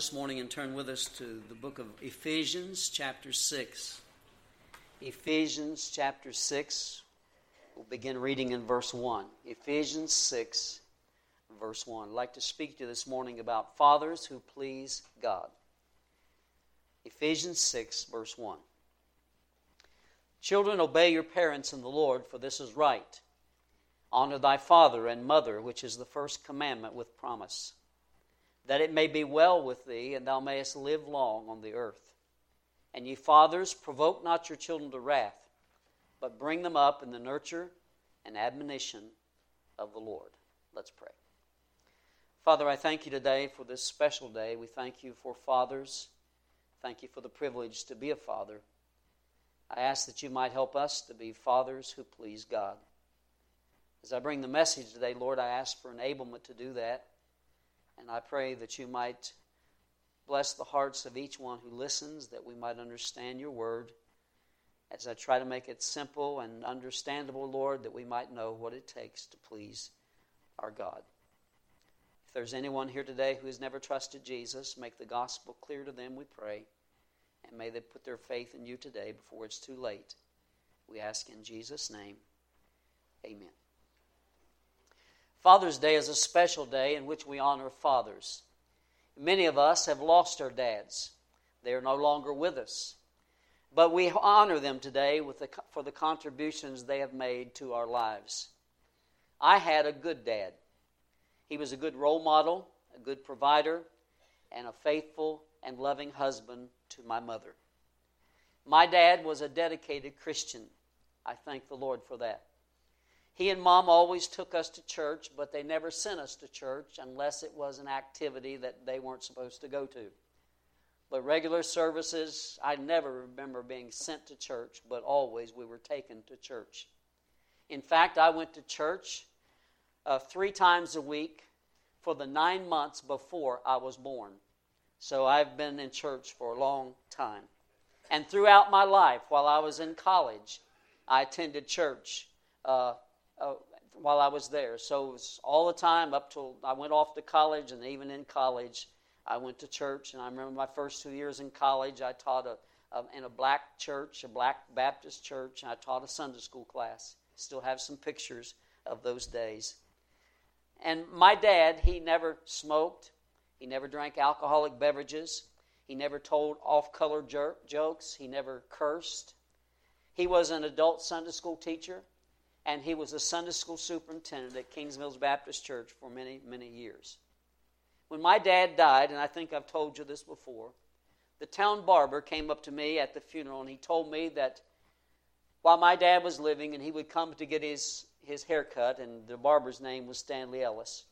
This morning and turn with us to the book of Ephesians chapter 6. Ephesians chapter 6. We'll begin reading in verse 1. Ephesians 6, verse 1. I'd like to speak to you this morning about fathers who please God. Ephesians 6, verse 1. Children, obey your parents in the Lord, for this is right. Honor thy father and mother, which is the first commandment with promise, that it may be well with thee, and thou mayest live long on the earth. And ye fathers, provoke not your children to wrath, but bring them up in the nurture and admonition of the Lord. Let's pray. Father, I thank you today for this special day. We thank you for fathers. Thank you for the privilege to be a father. I ask that you might help us to be fathers who please God. As I bring the message today, Lord, I ask for enablement to do that. And I pray that you might bless the hearts of each one who listens, that we might understand your word. As I try to make it simple and understandable, Lord, that we might know what it takes to please our God. If there's anyone here today who has never trusted Jesus, make the gospel clear to them, we pray. And may they put their faith in you today before it's too late. We ask in Jesus' name, amen. Father's Day is a special day in which we honor fathers. Many of us have lost our dads. They are no longer with us. But we honor them today for the contributions they have made to our lives. I had a good dad. He was a good role model, a good provider, and a faithful and loving husband to my mother. My dad was a dedicated Christian. I thank the Lord for that. He and Mom always took us to church, but they never sent us to church unless it was an activity that they weren't supposed to go to. But regular services, I never remember being sent to church, but always we were taken to church. In fact, I went to church 3 times a week for the 9 months before I was born. So I've been in church for a long time. And throughout my life, while I was in college, I attended church while I was there. So it was all the time up till I went off to college, and even in college, I went to church. And I remember my first 2 years in college, I taught in a black church, a black Baptist church, and I taught a Sunday school class. Still have some pictures of those days. And my dad, he never smoked. He never drank alcoholic beverages. He never told off-color jokes. He never cursed. He was an adult Sunday school teacher. And he was a Sunday school superintendent at Kings Mills Baptist Church for many, many years. When my dad died, and I think I've told you this before, the town barber came up to me at the funeral, and he told me that while my dad was living, and he would come to get his haircut, and the barber's name was Stanley Ellis,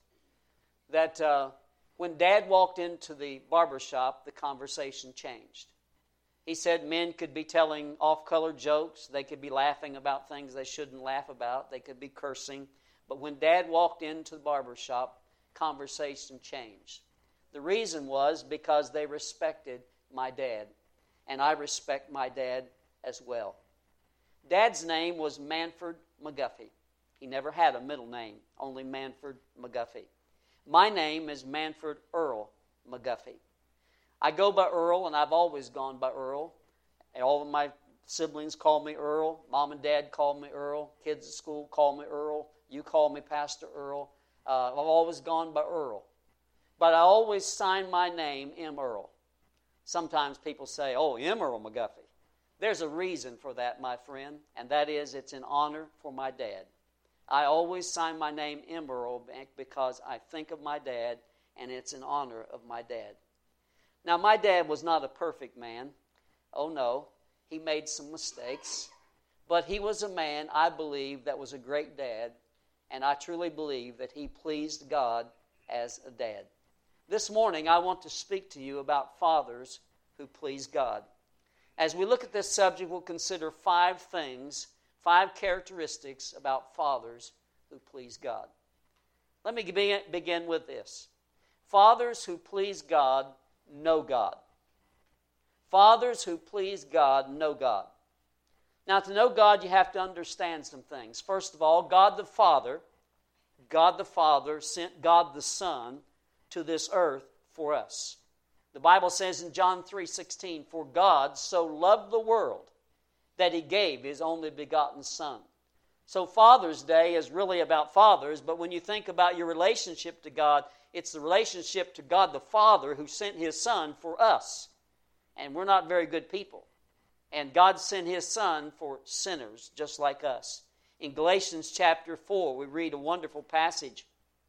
that when Dad walked into the barber shop, the conversation changed. He said men could be telling off-color jokes. They could be laughing about things they shouldn't laugh about. They could be cursing. But when Dad walked into the barber shop, conversation changed. The reason was because they respected my dad. And I respect my dad as well. Dad's name was Manford McGuffey. He never had a middle name, only Manford McGuffey. My name is Manford Earl McGuffey. I go by Earl, and I've always gone by Earl. And all of my siblings call me Earl. Mom and Dad call me Earl. Kids at school call me Earl. You call me Pastor Earl. I've always gone by Earl. But I always sign my name M. Earl. Sometimes people say, oh, M. Earl McGuffey. There's a reason for that, my friend, and that is it's in honor for my dad. I always sign my name M. Earl because I think of my dad, and it's in honor of my dad. Now, my dad was not a perfect man. Oh, no. He made some mistakes. But he was a man, I believe, that was a great dad. And I truly believe that he pleased God as a dad. This morning, I want to speak to you about fathers who please God. As we look at this subject, we'll consider 5 things, 5 characteristics about fathers who please God. Let me begin with this. Fathers who please God know God. Fathers who please God know God. Now, to know God, you have to understand some things. First of all, God the Father sent God the Son to this earth for us. The Bible says in John 3:16, "For God so loved the world that He gave His only begotten Son." So Father's Day is really about fathers, but when you think about your relationship to God, it's the relationship to God the Father who sent His Son for us. And we're not very good people. And God sent His Son for sinners just like us. In Galatians chapter 4, we read a wonderful passage.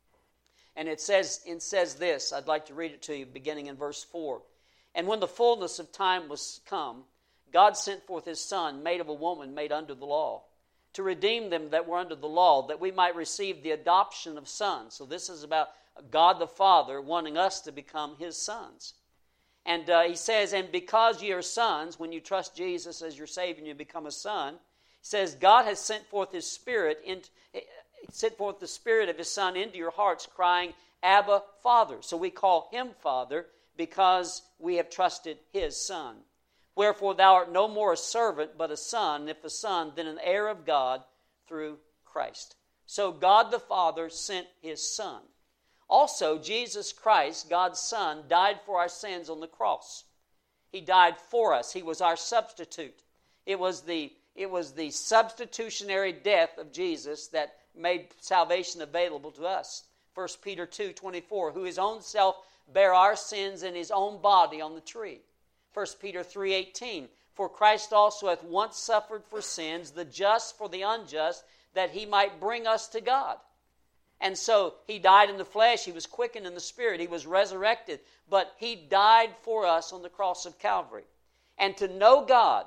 And it says this, I'd like to read it to you beginning in verse 4. "And when the fullness of time was come, God sent forth His Son, made of a woman, made under the law, to redeem them that were under the law, that we might receive the adoption of sons." So this is about God the Father wanting us to become His sons. And He says, "And because ye are sons," when you trust Jesus as your Savior and you become a son, He says, "God has sent forth His Spirit, sent forth the Spirit of His Son into your hearts, crying, Abba, Father." So we call Him Father because we have trusted His Son. "Wherefore thou art no more a servant, but a son, and if a son, then an heir of God through Christ." So God the Father sent His Son. Also, Jesus Christ, God's Son, died for our sins on the cross. He died for us. He was our substitute. It was the substitutionary death of Jesus that made salvation available to us. 1 Peter 2:24, "Who His own self bare our sins in His own body on the tree." 1 Peter 3:18, "For Christ also hath once suffered for sins, the just for the unjust, that He might bring us to God." And so He died in the flesh, He was quickened in the spirit, He was resurrected, but He died for us on the cross of Calvary. And to know God,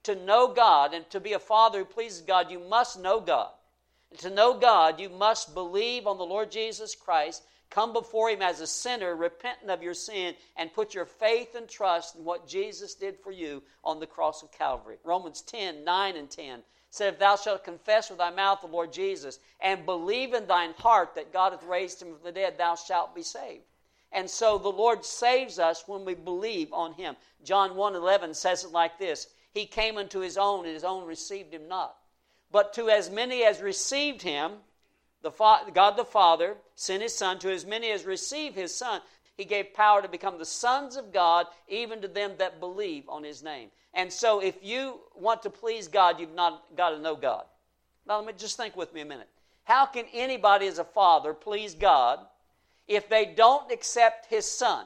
and to be a father who pleases God, you must know God. And to know God, you must believe on the Lord Jesus Christ, come before Him as a sinner, repentant of your sin, and put your faith and trust in what Jesus did for you on the cross of Calvary. Romans 10:9 and 10 said, "If thou shalt confess with thy mouth the Lord Jesus, and believe in thine heart that God hath raised Him from the dead, thou shalt be saved." And so the Lord saves us when we believe on Him. John 1:11 says it like this, "He came unto His own, and His own received Him not. But to as many as received Him," God the Father sent His Son, "to as many as received His Son, He gave power to become the sons of God, even to them that believe on His name." And so if you want to please God, you've not got to know God. Now let me just think with me a minute. How can anybody as a father please God if they don't accept His Son?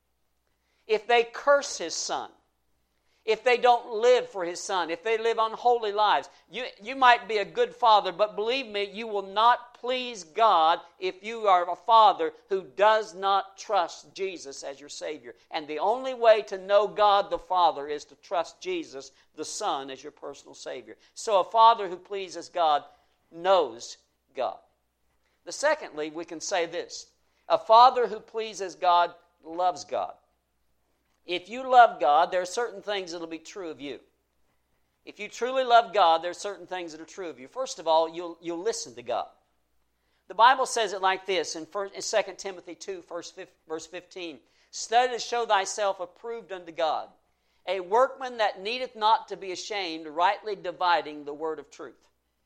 If they curse His Son? If they don't live for His Son? If they live unholy lives? You might be a good father, but believe me, you will not please God if you are a father who does not trust Jesus as your Savior. And the only way to know God the Father is to trust Jesus the Son as your personal Savior. So a father who pleases God knows God. Secondly, we can say this. A father who pleases God loves God. If you love God, there are certain things that will be true of you. If you truly love God, there are certain things that are true of you. First of all, you'll listen to God. The Bible says it like this in 2 Timothy 2, verse 15. "Study to show thyself approved unto God, a workman that needeth not to be ashamed, rightly dividing the word of truth."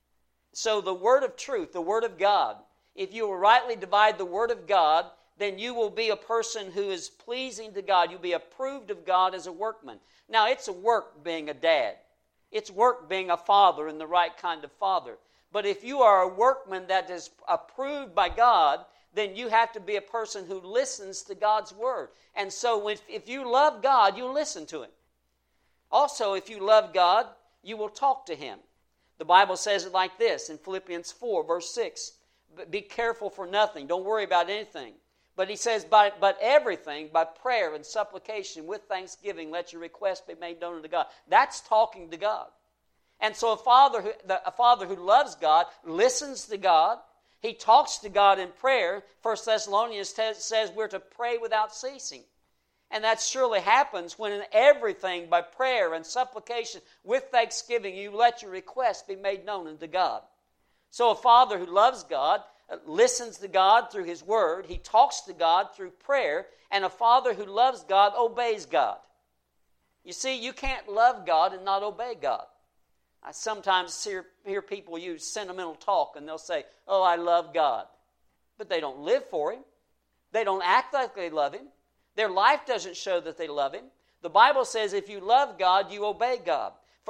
So the word of truth, the word of God, if you will rightly divide the word of God, then you will be a person who is pleasing to God. You'll be approved of God as a workman. Now, it's a work being a dad. It's work being a father and the right kind of father. But if you are a workman that is approved by God, then you have to be a person who listens to God's word. And so if you love God, you listen to Him. Also, if you love God, you will talk to Him. The Bible says it like this in Philippians 4, verse 6. "Be careful for nothing." Don't worry about anything. But he says, but everything, by prayer and supplication with thanksgiving, let your requests be made known unto God. That's talking to God. And so a father who loves God listens to God. He talks to God in prayer. 1 Thessalonians says we're to pray without ceasing. And that surely happens when in everything, by prayer and supplication with thanksgiving, you let your requests be made known unto God. So a father who loves God listens to God through His Word. He talks to God through prayer. And a father who loves God obeys God. You see, you can't love God and not obey God. I sometimes hear people use sentimental talk and they'll say, "Oh, I love God." But they don't live for Him. They don't act like they love Him. Their life doesn't show that they love Him. The Bible says if you love God, you obey God.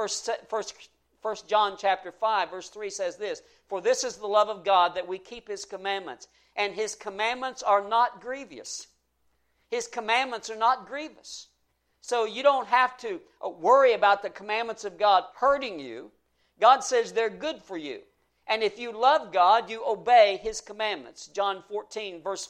First John chapter 5, verse 3 says this, "For this is the love of God, that we keep His commandments, and His commandments are not grievous." His commandments are not grievous. So you don't have to worry about the commandments of God hurting you. God says they're good for you. And if you love God, you obey His commandments. John 14, verse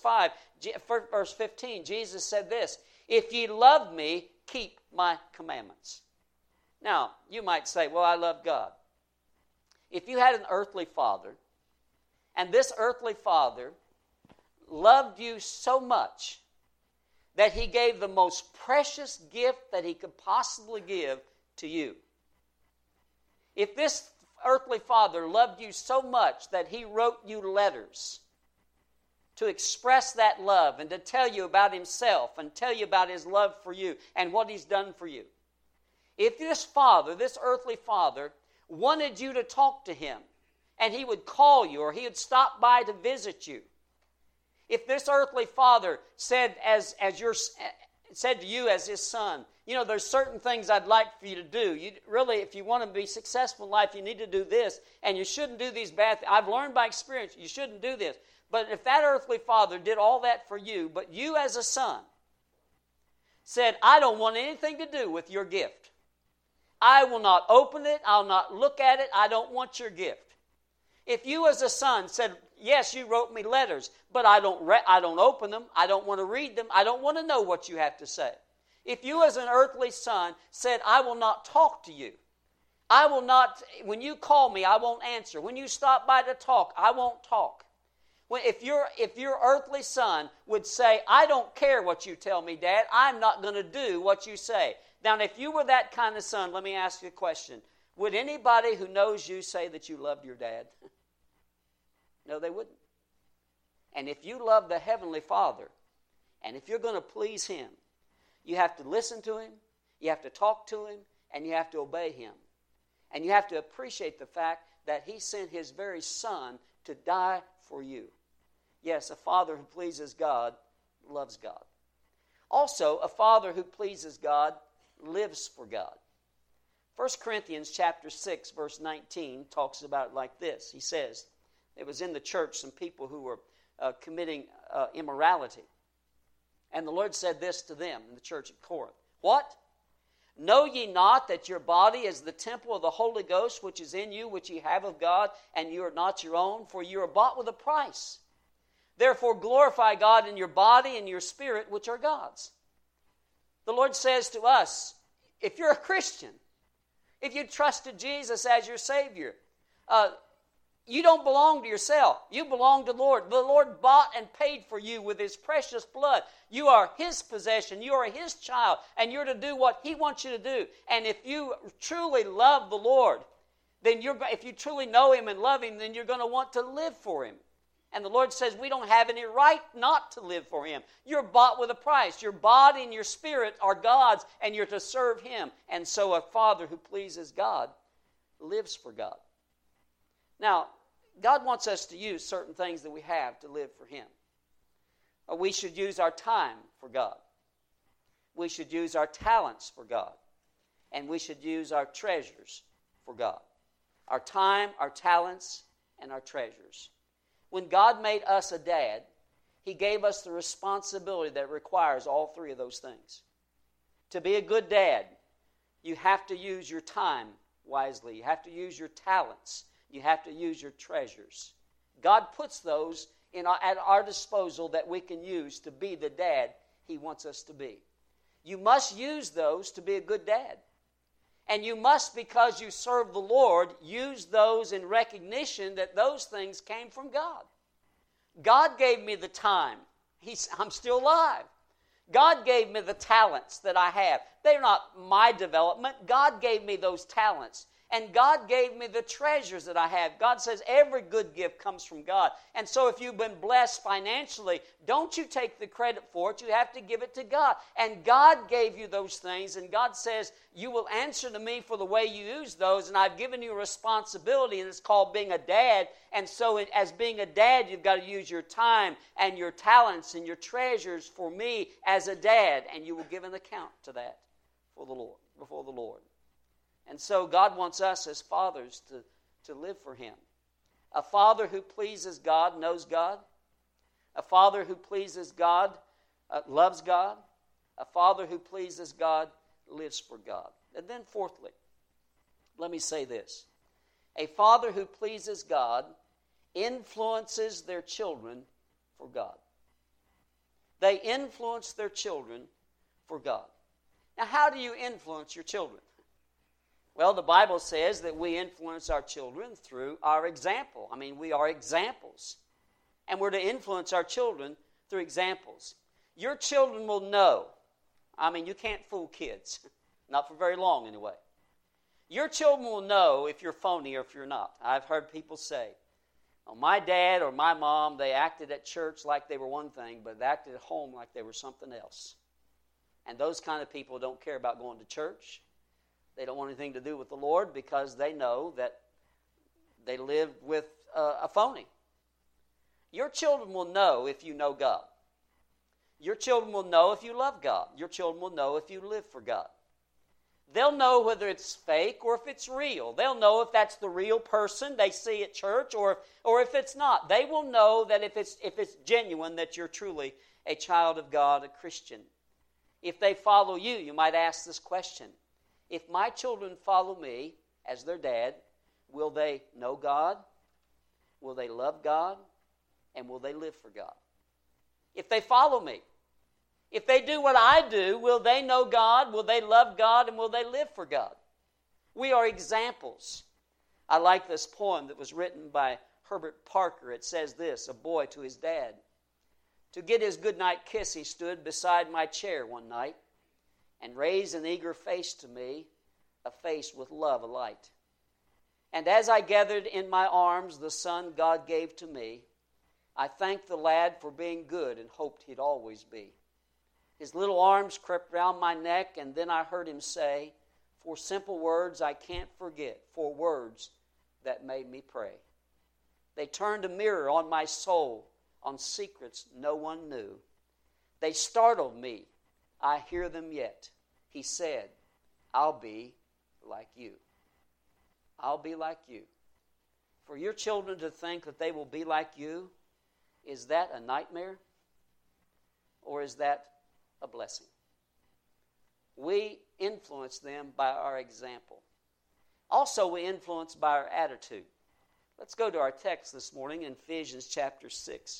15, Jesus said this, "If ye love me, keep my commandments." Now, you might say, well, I love God. If you had an earthly father, and this earthly father loved you so much that he gave the most precious gift that he could possibly give to you. If this earthly father loved you so much that he wrote you letters to express that love and to tell you about himself and tell you about his love for you and what he's done for you. If this father, this earthly father, wanted you to talk to him and he would call you or he would stop by to visit you, if this earthly father said said to you as his son, there's certain things I'd like for you to do. Really, if you want to be successful in life, you need to do this, and you shouldn't do these bad things. I've learned by experience, you shouldn't do this. But if that earthly father did all that for you, but you as a son said, I don't want anything to do with your gift. I will not open it. I'll not look at it. I don't want your gift. If you as a son said, yes, you wrote me letters, but I don't open them. I don't want to read them. I don't want to know what you have to say. If you as an earthly son said, I will not talk to you. I will not, when you call me, I won't answer. When you stop by to talk, I won't talk. If your earthly son would say, I don't care what you tell me, Dad, I'm not going to do what you say. Now, if you were that kind of son, let me ask you a question. Would anybody who knows you say that you loved your dad? No, they wouldn't. And if you love the Heavenly Father, and if you're going to please Him, you have to listen to Him, you have to talk to Him, and you have to obey Him. And you have to appreciate the fact that He sent His very Son to die for you. Yes, a father who pleases God loves God. Also, a father who pleases God lives for God. 1 Corinthians chapter 6, verse 19 talks about it like this. He says, there was in the church some people who were committing immorality. And the Lord said this to them in the church at Corinth. What? Know ye not that your body is the temple of the Holy Ghost, which is in you, which ye have of God, and you are not your own? For you are bought with a price. Therefore glorify God in your body and your spirit, which are God's. The Lord says to us, if you're a Christian, if you trusted Jesus as your Savior, you don't belong to yourself. You belong to the Lord. The Lord bought and paid for you with His precious blood. You are His possession. You are His child, and you're to do what He wants you to do. And if you truly love the Lord, then if you truly know Him and love Him, then you're going to want to live for Him. And the Lord says we don't have any right not to live for Him. You're bought with a price. Your body and your spirit are God's, and you're to serve Him. And so a father who pleases God lives for God. Now, God wants us to use certain things that we have to live for Him. We should use our time for God. We should use our talents for God. And we should use our treasures for God. Our time, our talents, and our treasures. When God made us a dad, He gave us the responsibility that requires all three of those things. To be a good dad, you have to use your time wisely. You have to use your talents. You have to use your treasures. God puts those at our disposal that we can use to be the dad He wants us to be. You must use those to be a good dad. And you must, because you serve the Lord, use those in recognition that those things came from God. God gave me the time. I'm still alive. God gave me the talents that I have. They're not my development. God gave me those talents. And God gave me the treasures that I have. God says every good gift comes from God. And so if you've been blessed financially, don't you take the credit for it. You have to give it to God. And God gave you those things. And God says, you will answer to me for the way you use those. And I've given you a responsibility, and it's called being a dad. And so as being a dad, you've got to use your time and your talents and your treasures for me as a dad. And you will give an account to that for the Lord, before the Lord. And so God wants us as fathers to live for Him. A father who pleases God knows God. A father who pleases God loves God. A father who pleases God lives for God. And then fourthly, let me say this. A father who pleases God influences their children for God. They influence their children for God. Now, how do you influence your children? Well, the Bible says that we influence our children through our example. I mean, we are examples. And we're to influence our children through examples. Your children will know. I mean, you can't fool kids. Not for very long, anyway. Your children will know if you're phony or if you're not. I've heard people say, oh, my dad or my mom, they acted at church like they were one thing, but they acted at home like they were something else. And those kind of people don't care about going to church. They don't want anything to do with the Lord because they know that they live with a phony. Your children will know if you know God. Your children will know if you love God. Your children will know if you live for God. They'll know whether it's fake or if it's real. They'll know if that's the real person they see at church or if it's not. They will know that if it's genuine, that you're truly a child of God, a Christian. If they follow you, you might ask this question. If my children follow me as their dad, will they know God? Will they love God? And will they live for God? If they follow me, if they do what I do, will they know God? Will they love God? And will they live for God? We are examples. I like this poem that was written by Herbert Parker. It says this, a boy to his dad. To get his goodnight kiss, he stood beside my chair one night and raised an eager face to me, a face with love alight. And as I gathered in my arms the son God gave to me, I thanked the lad for being good and hoped he'd always be. His little arms crept round my neck, and then I heard him say, 4 simple words I can't forget, 4 words that made me pray. They turned a mirror on my soul, on secrets no one knew. They startled me. I hear them yet. He said, I'll be like you. I'll be like you. For your children to think that they will be like you, is that a nightmare? Or is that a blessing? We influence them by our example. Also, we influence by our attitude. Let's go to our text this morning in Ephesians chapter 6.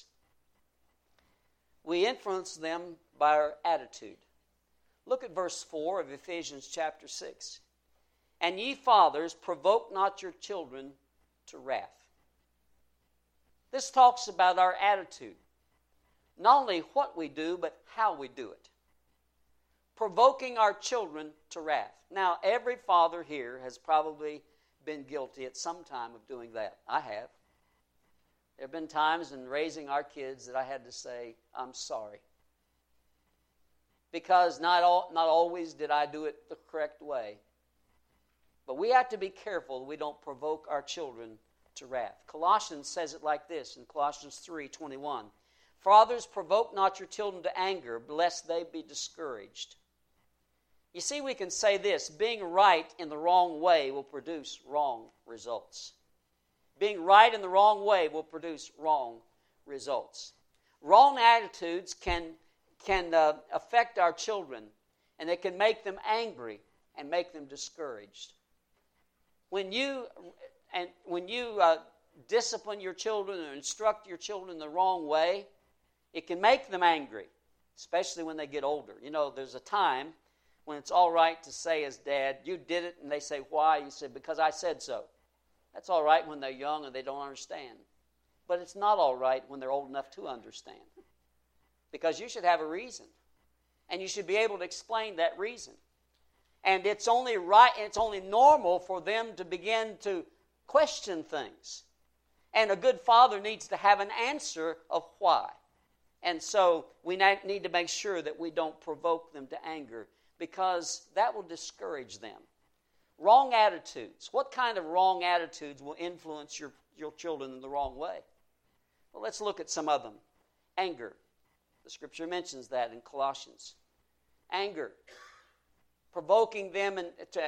We influence them by our attitude. Look at verse 4 of Ephesians chapter 6. And ye fathers, provoke not your children to wrath. This talks about our attitude. Not only what we do, but how we do it. Provoking our children to wrath. Now, every father here has probably been guilty at some time of doing that. I have. There have been times in raising our kids that I had to say, I'm sorry. Because not always did I do it the correct way. But we have to be careful that we don't provoke our children to wrath. Colossians says it like this in Colossians 3:21. Fathers, provoke not your children to anger, lest they be discouraged. You see, we can say this, being right in the wrong way will produce wrong results. Being right in the wrong way will produce wrong results. Wrong attitudes can affect our children, and it can make them angry and make them discouraged. When you discipline your children or instruct your children the wrong way, it can make them angry, especially when they get older. You know, there's a time when it's all right to say as dad, you did it, and they say, why? You say, because I said so. That's all right when they're young and they don't understand. But it's not all right when they're old enough to understand. Because you should have a reason. And you should be able to explain that reason. And it's only right, it's only normal for them to begin to question things. And a good father needs to have an answer of why. And so we need to make sure that we don't provoke them to anger, because that will discourage them. Wrong attitudes. What kind of wrong attitudes will influence your children in the wrong way? Well, let's look at some of them. Anger. The Scripture mentions that in Colossians. Anger. Provoking them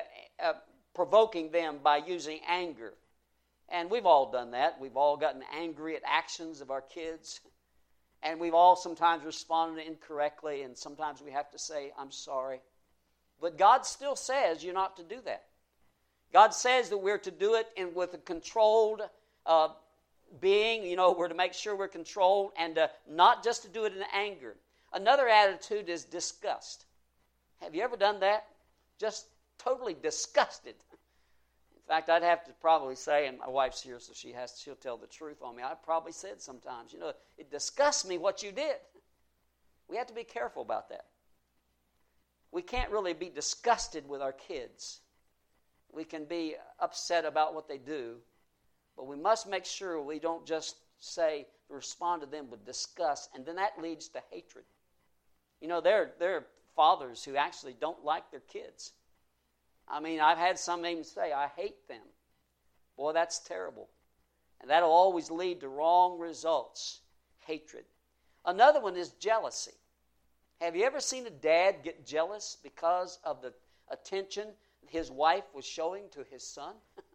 by using anger. And we've all done that. We've all gotten angry at actions of our kids. And we've all sometimes responded incorrectly, and sometimes we have to say, I'm sorry. But God still says you're not to do that. God says that we're to do it with a controlled being. We're to make sure we're controlled, and not just to do it in anger. Another attitude is disgust. Have you ever done that? Just totally disgusted. In fact, I'd have to probably say, and my wife's here, so she'll tell the truth on me. I probably said sometimes, it disgusts me what you did. We have to be careful about that. We can't really be disgusted with our kids. We can be upset about what they do, but we must make sure we don't just respond to them with disgust, and then that leads to hatred. There are fathers who actually don't like their kids. I mean, I've had some even say, I hate them. Boy, that's terrible. And that'll always lead to wrong results. Hatred. Another one is jealousy. Have you ever seen a dad get jealous because of the attention his wife was showing to his son?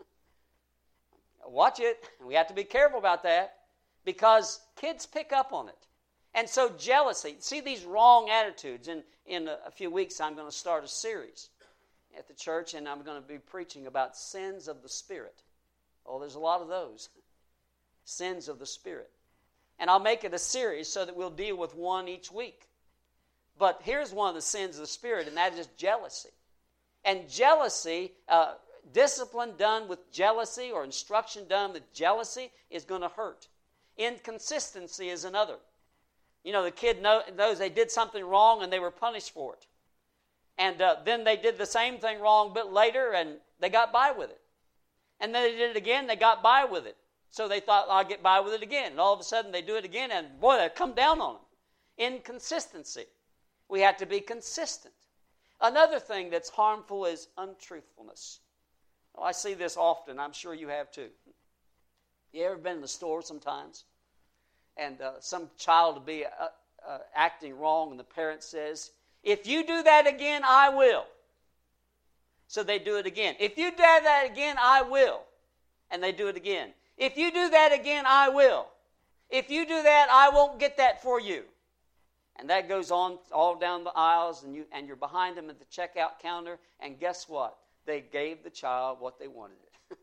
Watch it. We have to be careful about that, because kids pick up on it. And so jealousy. See these wrong attitudes. In a few weeks, I'm going to start a series at the church, and I'm going to be preaching about sins of the Spirit. Oh, there's a lot of those. Sins of the Spirit. And I'll make it a series so that we'll deal with one each week. But here's one of the sins of the Spirit, and that is jealousy. And jealousy, discipline done with jealousy or instruction done with jealousy is going to hurt. Inconsistency is another. The kid knows they did something wrong and they were punished for it. And then they did the same thing wrong a bit later, and they got by with it. And then they did it again, they got by with it. So they thought, I'll get by with it again. And all of a sudden they do it again, and boy, they come down on them. Inconsistency. We have to be consistent. Another thing that's harmful is untruthfulness. I see this often. I'm sure you have too. You ever been in the store sometimes, and some child will be acting wrong, and the parent says, if you do that again, I will. So they do it again. If you do that again, I will. And they do it again. If you do that again, I will. If you do that, I won't get that for you. And that goes on all down the aisles, and you're behind them at the checkout counter, and guess what? They gave the child what they wanted.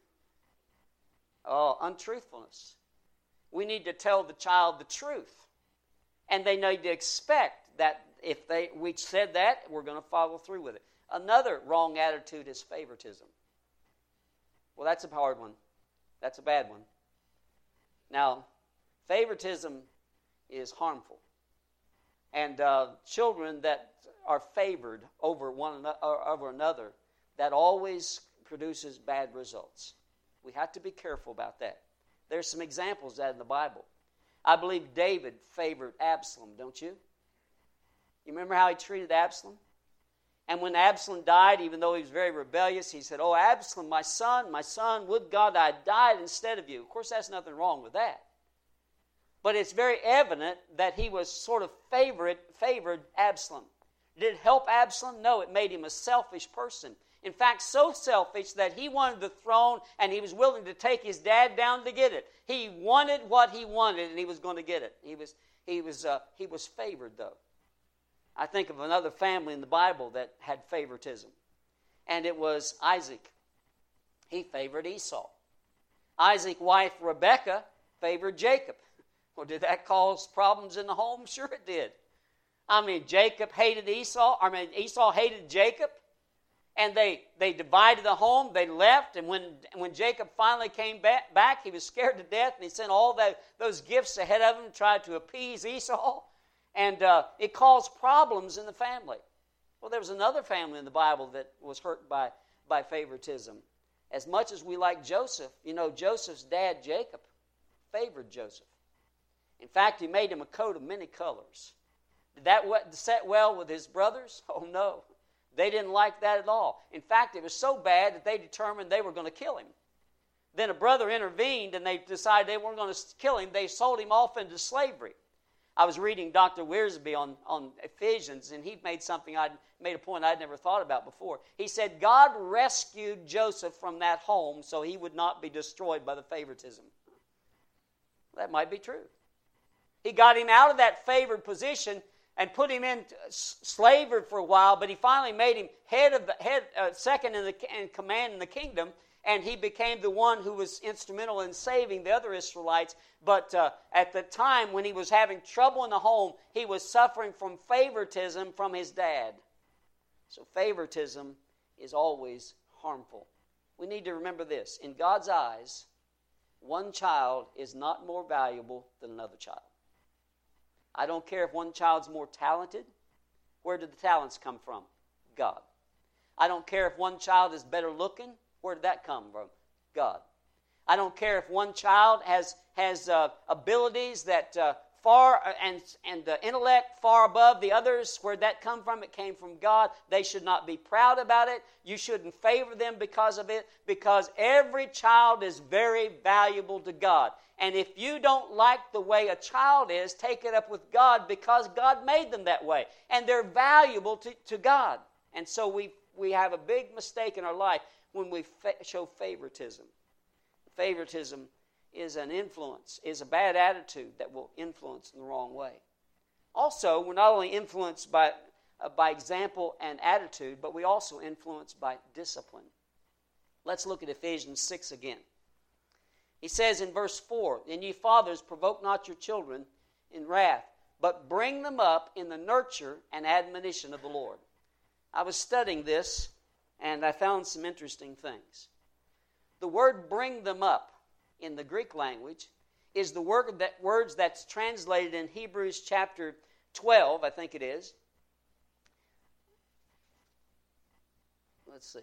Oh, untruthfulness. We need to tell the child the truth. And they need to expect that if we said that, we're going to follow through with it. Another wrong attitude is favoritism. Well, that's a hard one. That's a bad one. Now, favoritism is harmful. And children that are favored over another, that always produces bad results. We have to be careful about that. There's some examples of that in the Bible. I believe David favored Absalom, don't you? You remember how he treated Absalom? And when Absalom died, even though he was very rebellious, he said, oh, Absalom, my son, would God I had died instead of you. Of course, there's nothing wrong with that. But it's very evident that he was sort of favored Absalom. Did it help Absalom? No, it made him a selfish person. In fact, so selfish that he wanted the throne and he was willing to take his dad down to get it. He wanted what he wanted and he was going to get it. He was favored, though. I think of another family in the Bible that had favoritism, and it was Isaac. He favored Esau. Isaac's wife Rebekah favored Jacob. Well, did that cause problems in the home? Sure it did. Jacob hated Esau. Esau hated Jacob. And they divided the home. They left. And when Jacob finally came back, he was scared to death. And he sent all those gifts ahead of him to try to appease Esau. And it caused problems in the family. Well, there was another family in the Bible that was hurt by favoritism. As much as we like Joseph, you know, Joseph's dad, Jacob, favored Joseph. In fact, he made him a coat of many colors. Did that set well with his brothers? Oh, no. They didn't like that at all. In fact, it was so bad that they determined they were going to kill him. Then a brother intervened, and they decided they weren't going to kill him. They sold him off into slavery. I was reading Dr. Wiersbe on Ephesians, and he made a point I'd never thought about before. He said God rescued Joseph from that home so he would not be destroyed by the favoritism. That might be true. He got him out of that favored position and put him in slavery for a while, but he finally made him second in command in the kingdom, and he became the one who was instrumental in saving the other Israelites. But at the time when he was having trouble in the home, he was suffering from favoritism from his dad. So favoritism is always harmful. We need to remember this. In God's eyes, one child is not more valuable than another child. I don't care if one child's more talented. Where did the talents come from? God. I don't care if one child is better looking. Where did that come from? God. I don't care if one child has abilities that far and intellect far above the others. Where did that come from? It came from God. They should not be proud about it. You shouldn't favor them because of it, because every child is very valuable to God. And if you don't like the way a child is, take it up with God, because God made them that way. And they're valuable to God. And so we have a big mistake in our life when we show favoritism. Favoritism is an influence, is a bad attitude that will influence in the wrong way. Also, we're not only influenced by example and attitude, but we also influenced by discipline. Let's look at Ephesians 6 again. He says in verse 4, "And ye fathers, provoke not your children in wrath, but bring them up in the nurture and admonition of the Lord." I was studying this, and I found some interesting things. The word "bring them up" in the Greek language is the words that's translated in Hebrews chapter 12, I think it is. Let's see.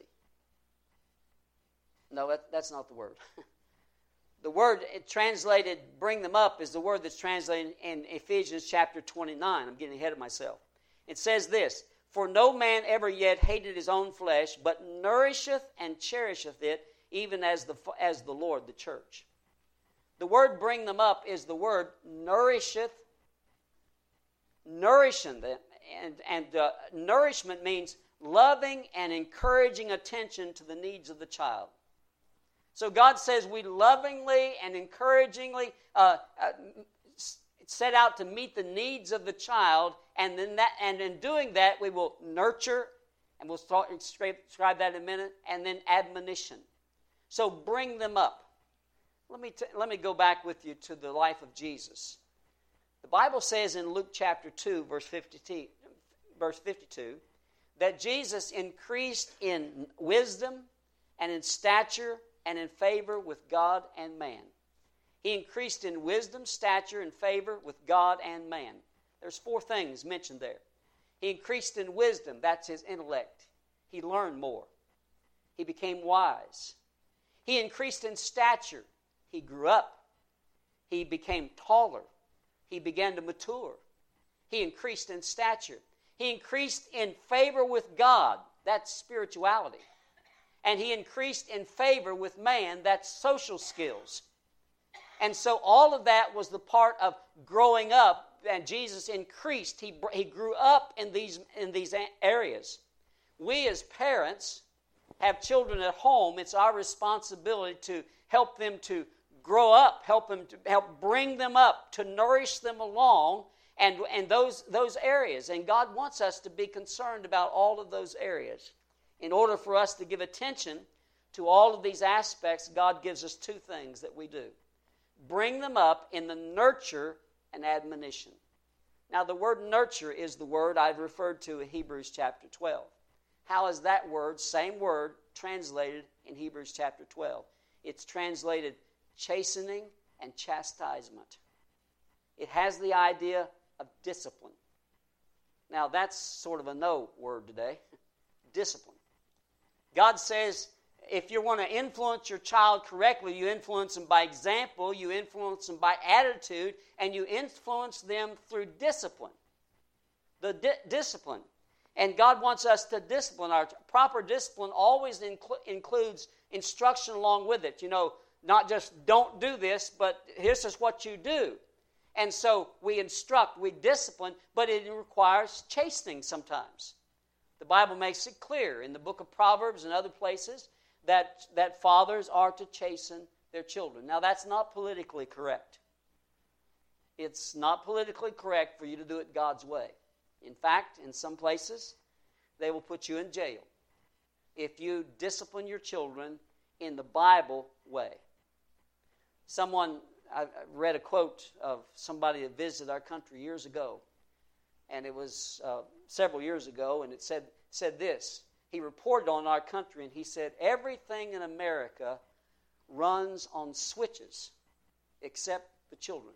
No, that's not the word. The word translated "bring them up" is the word that's translated in Ephesians chapter 29. I'm getting ahead of myself. It says this: "For no man ever yet hated his own flesh, but nourisheth and cherisheth it, even as the Lord the church." The word "bring them up" is the word nourishing them. And nourishment means loving and encouraging attention to the needs of the child. So God says we lovingly and encouragingly set out to meet the needs of the child, and in doing that we will nurture, and we'll describe that in a minute, and then admonition. So bring them up. Let me go back with you to the life of Jesus. The Bible says in Luke chapter 2, verse 52, that Jesus increased in wisdom and in stature and in favor with God and man. He increased in wisdom, stature, and favor with God and man. There's 4 things mentioned there. He increased in wisdom, that's his intellect. He learned more. He became wise. He increased in stature. He grew up. He became taller. He began to mature. He increased in stature. He increased in favor with God. That's spirituality. And he increased in favor with man. That's social skills. And so all of that was the part of growing up. And Jesus increased. He grew up in these areas. We as parents have children at home. It's our responsibility to help them to grow up, help bring them up, to nourish them along, and those areas. And God wants us to be concerned about all of those areas. In order for us to give attention to all of these aspects, God gives us 2 things that we do. Bring them up in the nurture and admonition. Now, the word nurture is the word I've referred to in Hebrews chapter 12. How is that word, same word, translated in Hebrews chapter 12? It's translated chastening and chastisement. It has the idea of discipline. Now, that's sort of a no word today. Discipline. God says if you want to influence your child correctly, you influence them by example, you influence them by attitude, and you influence them through discipline. The discipline. And God wants us to discipline. Our proper discipline always includes instruction along with it. You know, not just don't do this, but here's just what you do. And so we instruct, we discipline, but it requires chastening sometimes. The Bible makes it clear in the book of Proverbs and other places that fathers are to chasten their children. Now, that's not politically correct. It's not politically correct for you to do it God's way. In fact, in some places, they will put you in jail if you discipline your children in the Bible way. I read a quote of somebody that visited our country years ago, and it was several years ago, and it said this. He reported on our country, and he said, everything in America runs on switches except the children.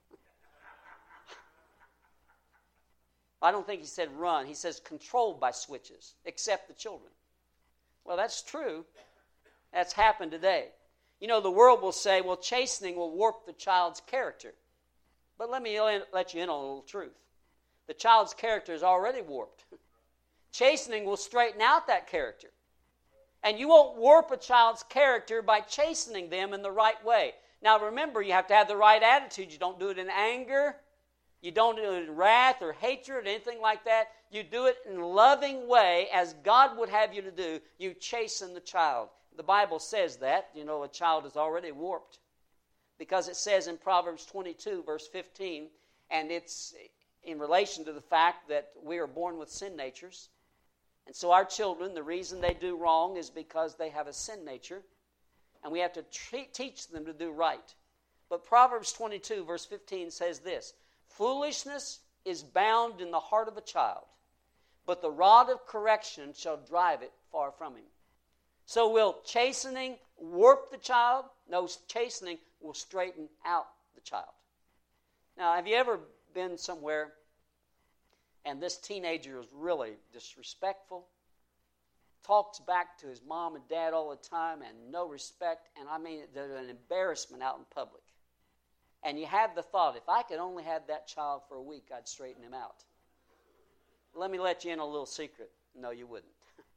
I don't think he said run. He says controlled by switches, except the children. Well, that's true. That's happened today. You know, the world will say, well, chastening will warp the child's character. But let me let you in on a little truth. The child's character is already warped. Chastening will straighten out that character. And you won't warp a child's character by chastening them in the right way. Now, remember, you have to have the right attitude. You don't do it in anger. You don't do it in wrath or hatred or anything like that. You do it in a loving way as God would have you to do. You chasten the child. The Bible says that. You know, a child is already warped. Because it says in Proverbs 22, verse 15, and it's in relation to the fact that we are born with sin natures. And so our children, the reason they do wrong is because they have a sin nature. And we have to teach them to do right. But Proverbs 22, verse 15 says this, foolishness is bound in the heart of a child, but the rod of correction shall drive it far from him. So will chastening warp the child? No, chastening will straighten out the child. Now, have you ever been somewhere and this teenager is really disrespectful, talks back to his mom and dad all the time and no respect, and I mean, they're an embarrassment out in public. And you have the thought, if I could only have that child for a week, I'd straighten him out. Let me let you in a little secret. No, you wouldn't.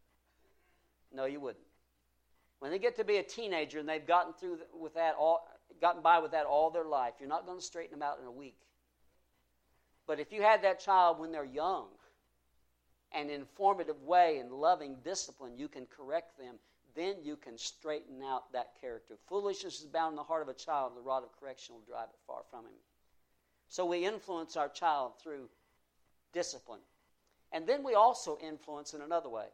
No, you wouldn't. When they get to be a teenager and they've gotten by with that all their life, you're not going to straighten them out in a week. But if you had that child when they're young, and in a formative way, in loving discipline, you can correct them, then you can straighten out that character. Foolishness is bound in the heart of a child, and the rod of correction will drive it far from him. So we influence our child through discipline. And then we also influence in another way.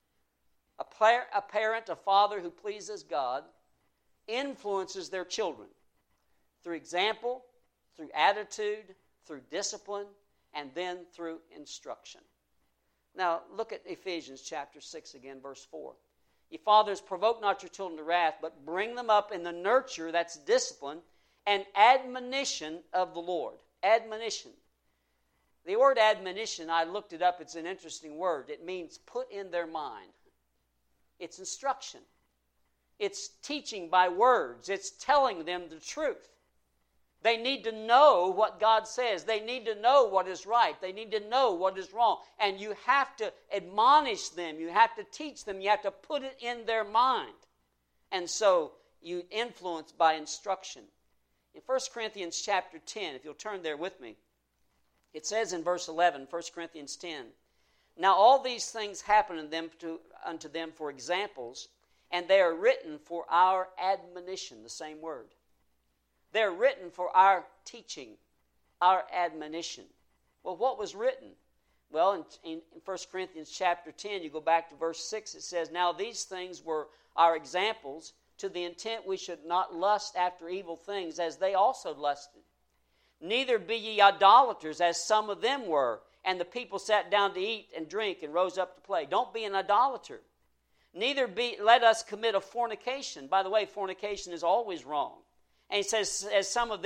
A parent, a father who pleases God, influences their children through example, through attitude, through discipline, and then through instruction. Now, look at Ephesians chapter 6 again, verse 4. Ye fathers, provoke not your children to wrath, but bring them up in the nurture, that's discipline, and admonition of the Lord. Admonition. The word admonition, I looked it up, it's an interesting word. It means put in their mind. It's instruction. It's teaching by words. It's telling them the truth. They need to know what God says. They need to know what is right. They need to know what is wrong. And you have to admonish them. You have to teach them. You have to put it in their mind. And so you influence by instruction. In 1 Corinthians chapter 10, if you'll turn there with me, it says in verse 11, 1 Corinthians 10, now all these things happen unto them for examples, and they are written for our admonition, the same word. They're written for our teaching, our admonition. Well, what was written? Well, in 1 Corinthians chapter 10, you go back to verse 6, it says, now these things were our examples, to the intent we should not lust after evil things, as they also lusted. Neither be ye idolaters, as some of them were, and the people sat down to eat and drink and rose up to play. Don't be an idolater. Neither let us commit a fornication. By the way, fornication is always wrong. And he says, as some of them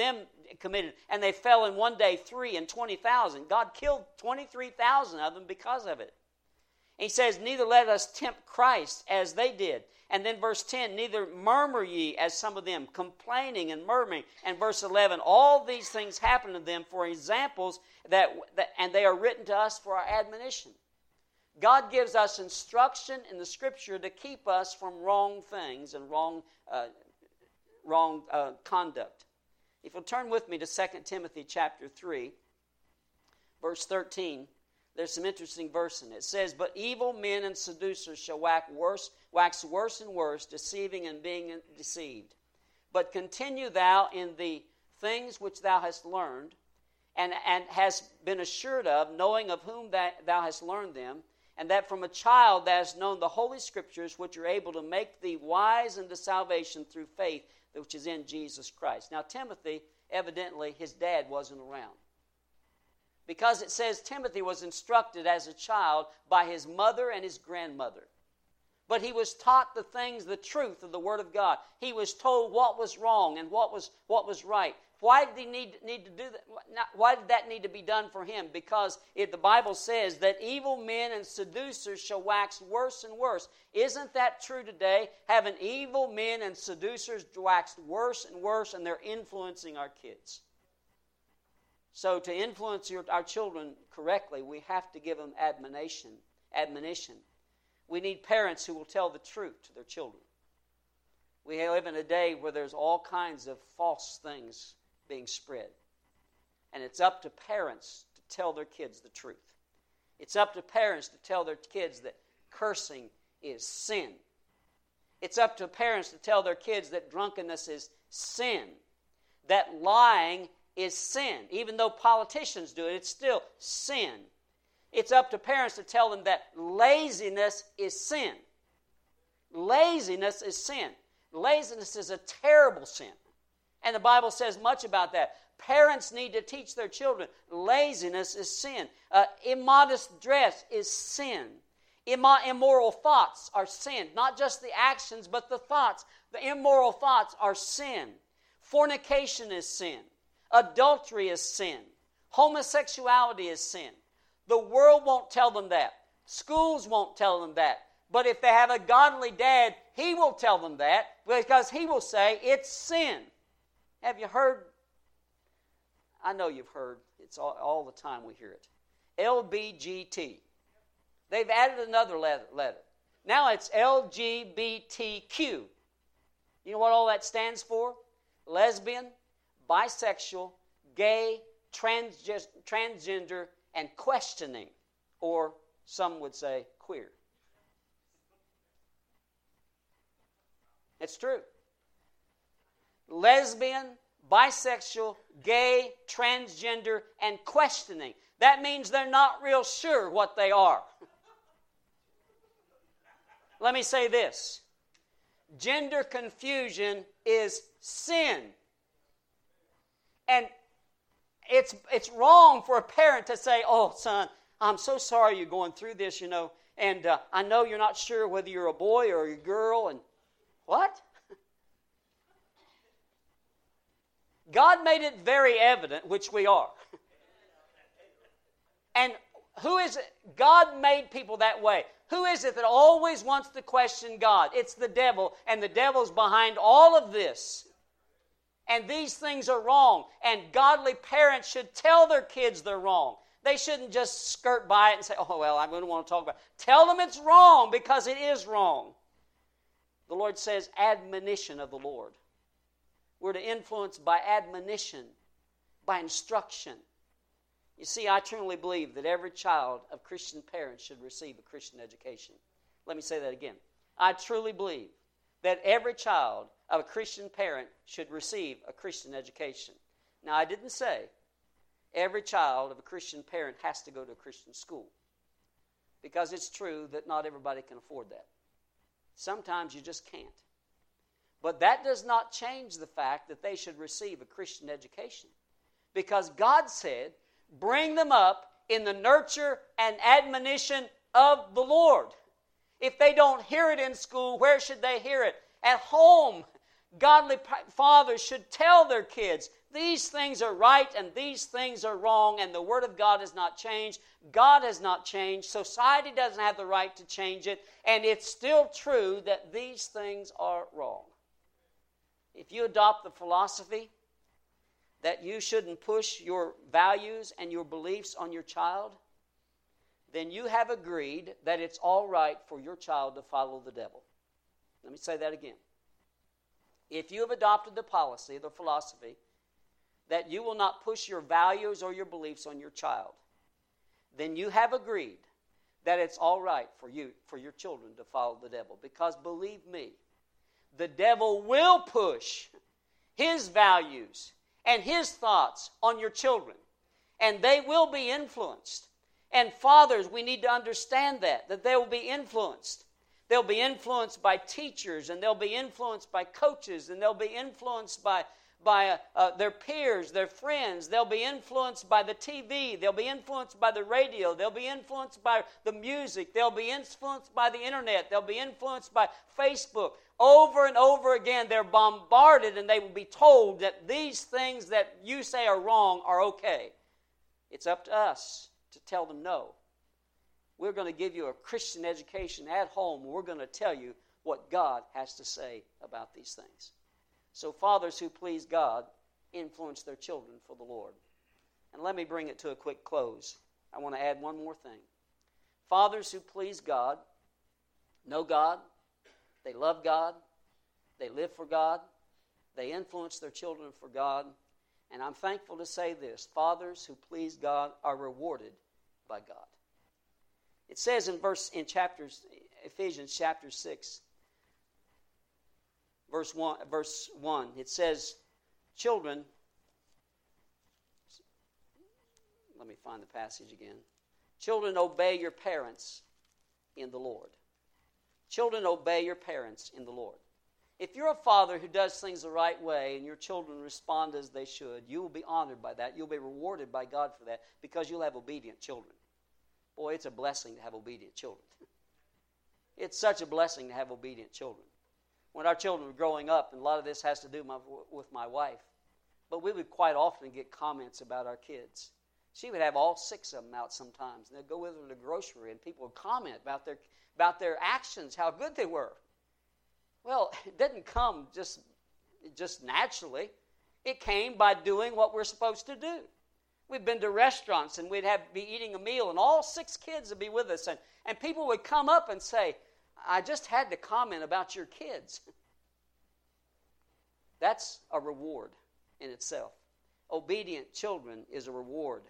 committed. And they fell in one day 3 and 20,000. God killed 23,000 of them because of it. And he says, neither let us tempt Christ as they did. And then verse 10, neither murmur ye as some of them, complaining and murmuring. And verse 11, all these things happen to them for examples, and they are written to us for our admonition. God gives us instruction in the Scripture to keep us from wrong things and wrong conduct. If you'll turn with me to 2 Timothy chapter 3, verse 13, there's some interesting verse in it. It says, but evil men and seducers shall wax worse and worse, deceiving and being deceived. But continue thou in the things which thou hast learned, and hast been assured of, knowing of whom thou hast learned them, and that from a child thou hast known the Holy Scriptures, which are able to make thee wise unto salvation through faith, which is in Jesus Christ. Now Timothy, evidently, his dad wasn't around. Because it says Timothy was instructed as a child by his mother and his grandmother. But he was taught the things, the truth of the Word of God. He was told what was wrong and what was right. Why did he need to do that? Why did that need to be done for him? Because the Bible says that evil men and seducers shall wax worse and worse. Isn't that true today? Having evil men and seducers wax worse and worse, and they're influencing our kids. So to influence our children correctly, we have to give them admonition. We need parents who will tell the truth to their children. We live in a day where there's all kinds of false things being spread. And it's up to parents to tell their kids the truth. It's up to parents to tell their kids that cursing is sin. It's up to parents to tell their kids that drunkenness is sin. That lying is sin. Even though politicians do it, it's still sin. It's up to parents to tell them that laziness is sin. Laziness is sin. Laziness is a terrible sin. And the Bible says much about that. Parents need to teach their children laziness is sin. Immodest dress is sin. Immoral thoughts are sin. Not just the actions, but the thoughts. The immoral thoughts are sin. Fornication is sin. Adultery is sin. Homosexuality is sin. The world won't tell them that. Schools won't tell them that. But if they have a godly dad, he will tell them that because he will say it's sin. Have you heard? I know you've heard. It's all the time we hear it. LBGT. They've added another letter. Now it's LGBTQ. You know what all that stands for? Lesbian, bisexual, gay, transgender, and questioning. Or some would say queer. It's true. Lesbian, bisexual, gay, transgender, and questioning. That means they're not real sure what they are. Let me say this. Gender confusion is sin. And it's wrong for a parent to say, oh, son, I'm so sorry you're going through this, and I know you're not sure whether you're a boy or a girl, and what? God made it very evident, which we are. And who is it? God made people that way. Who is it that always wants to question God? It's the devil, and the devil's behind all of this. And these things are wrong, and godly parents should tell their kids they're wrong. They shouldn't just skirt by it and say, oh, well, I don't want to talk about it. Tell them it's wrong because it is wrong. The Lord says admonition of the Lord. We're to influence by admonition, by instruction. You see, I truly believe that every child of Christian parents should receive a Christian education. Let me say that again. I truly believe that every child of a Christian parent should receive a Christian education. Now, I didn't say every child of a Christian parent has to go to a Christian school, because it's true that not everybody can afford that. Sometimes you just can't. But that does not change the fact that they should receive a Christian education, because God said, bring them up in the nurture and admonition of the Lord. If they don't hear it in school, where should they hear it? At home. Godly fathers should tell their kids these things are right and these things are wrong, and the Word of God has not changed. God has not changed. Society doesn't have the right to change it, and it's still true that these things are wrong. If you adopt the philosophy that you shouldn't push your values and your beliefs on your child, then you have agreed that it's all right for your child to follow the devil. Let me say that again. If you have adopted the policy, the philosophy, that you will not push your values or your beliefs on your child, then you have agreed that it's all right for your children to follow the devil. Because believe me, the devil will push his values and his thoughts on your children, and they will be influenced. And fathers, we need to understand that they will be influenced. They'll be influenced by teachers, and they'll be influenced by coaches, and they'll be influenced by their peers, their friends. They'll be influenced by the TV. They'll be influenced by the radio. They'll be influenced by the music. They'll be influenced by the internet. They'll be influenced by Facebook. Over and over again, they're bombarded, and they will be told that these things that you say are wrong are okay. It's up to us to tell them no. We're going to give you a Christian education at home. We're going to tell you what God has to say about these things. So fathers who please God influence their children for the Lord. And let me bring it to a quick close. I want to add one more thing. Fathers who please God, know God, they love God, they live for God, they influence their children for God. And I'm thankful to say this, fathers who please God are rewarded by God. It says in Ephesians chapter 6, verse 1, it says, children, let me find the passage again. Children, obey your parents in the Lord. Children, obey your parents in the Lord. If you're a father who does things the right way and your children respond as they should, you will be honored by that. You'll be rewarded by God for that because you'll have obedient children. Boy, it's a blessing to have obedient children. It's such a blessing to have obedient children. When our children were growing up, and a lot of this has to do with my wife, but we would quite often get comments about our kids. She would have all 6 of them out sometimes, and they'd go with her to the grocery, and people would comment about their actions, how good they were. Well, it didn't come just naturally. It came by doing what we're supposed to do. We've been to restaurants, and we'd be eating a meal, and all 6 kids would be with us, and people would come up and say, I just had to comment about your kids. That's a reward in itself. Obedient children is a reward.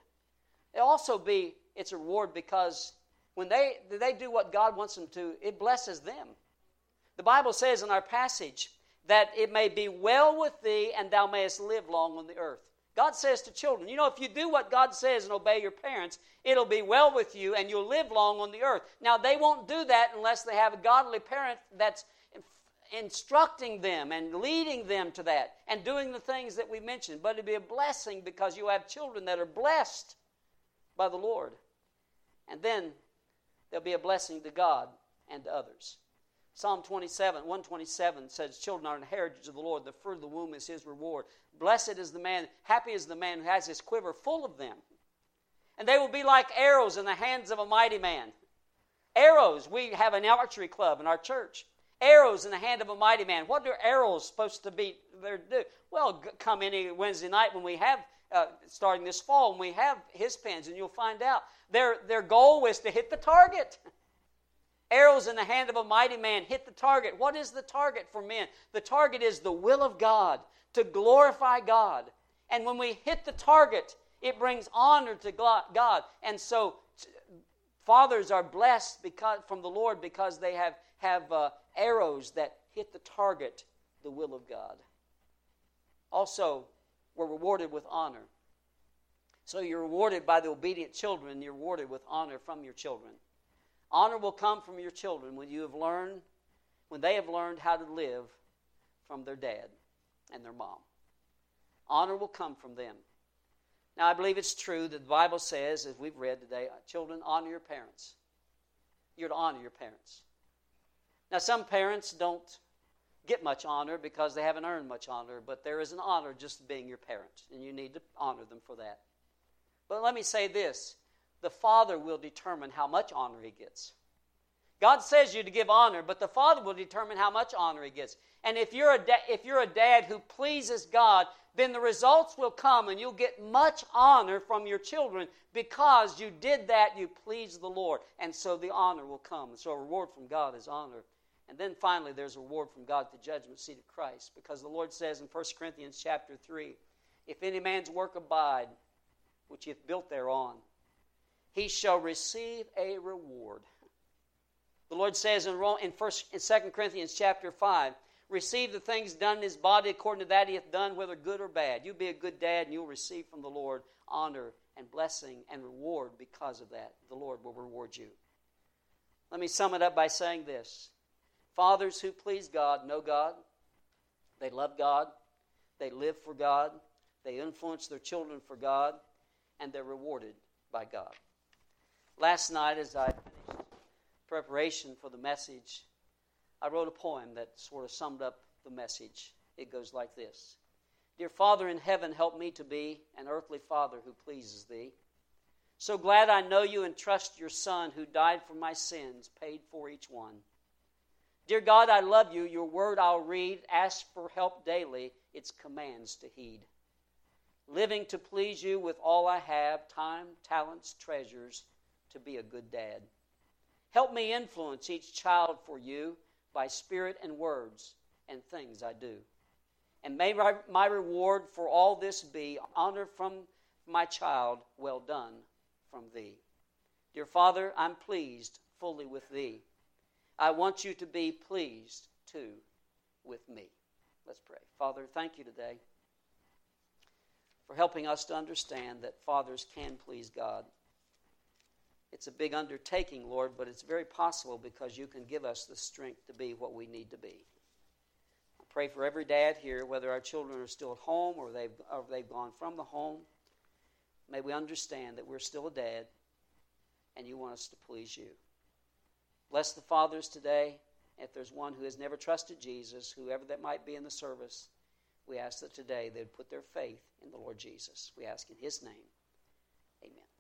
It's a reward because when they do what God wants them to, it blesses them. The Bible says in our passage that it may be well with thee and thou mayest live long on the earth. God says to children, if you do what God says and obey your parents, it'll be well with you and you'll live long on the earth. Now, they won't do that unless they have a godly parent that's instructing them and leading them to that and doing the things that we mentioned. But it'll be a blessing because you have children that are blessed by the Lord. And then there'll be a blessing to God and to others. Psalm 127 says, children are an heritage of the Lord. The fruit of the womb is his reward. Blessed is the man, happy is the man who has his quiver full of them. And they will be like arrows in the hands of a mighty man. Arrows, we have an archery club in our church. Arrows in the hand of a mighty man. What are arrows supposed to be there to do? Well, come any Wednesday night when we have, starting this fall, when we have his pens, and you'll find out. Their goal is to hit the target. Arrows in the hand of a mighty man hit the target. What is the target for men? The target is the will of God, to glorify God. And when we hit the target, it brings honor to God. And so fathers are blessed from the Lord because they have arrows that hit the target, the will of God. Also, we're rewarded with honor. So you're rewarded by the obedient children, you're rewarded with honor from your children. Honor will come from your children when they have learned how to live from their dad and their mom. Honor will come from them. Now, I believe it's true that the Bible says, as we've read today, children, honor your parents. You're to honor your parents. Now, some parents don't get much honor because they haven't earned much honor, but there is an honor just being your parent, and you need to honor them for that. But let me say this. The Father will determine how much honor He gets. God says you to give honor, but the Father will determine how much honor He gets. And if you're a dad who pleases God, then the results will come and you'll get much honor from your children because you did that, you pleased the Lord. And so the honor will come. And so a reward from God is honor. And then finally there's a reward from God at the judgment seat of Christ. Because the Lord says in 1 Corinthians chapter 3, if any man's work abide, which he hath built thereon, he shall receive a reward. The Lord says in 2 Corinthians chapter 5, receive the things done in his body according to that he hath done, whether good or bad. You be a good dad and you'll receive from the Lord honor and blessing and reward because of that. The Lord will reward you. Let me sum it up by saying this. Fathers who please God know God. They love God. They live for God. They influence their children for God. And they're rewarded by God. Last night as I finished preparation for the message, I wrote a poem that sort of summed up the message. It goes like this. Dear Father in heaven, help me to be an earthly father who pleases Thee. So glad I know You and trust Your Son who died for my sins, paid for each one. Dear God, I love You. Your word I'll read. Ask for help daily. Its commands to heed. Living to please You with all I have, time, talents, treasures, to be a good dad. Help me influence each child for You by spirit and words and things I do. And may my reward for all this be honor from my child, well done from Thee. Dear Father, I'm pleased fully with Thee. I want You to be pleased too with me. Let's pray. Father, thank You today for helping us to understand that fathers can please God. It's a big undertaking, Lord, but it's very possible because You can give us the strength to be what we need to be. I pray for every dad here, whether our children are still at home or they've gone from the home. May we understand that we're still a dad and You want us to please You. Bless the fathers today. If there's one who has never trusted Jesus, whoever that might be in the service, we ask that today they'd put their faith in the Lord Jesus. We ask in His name.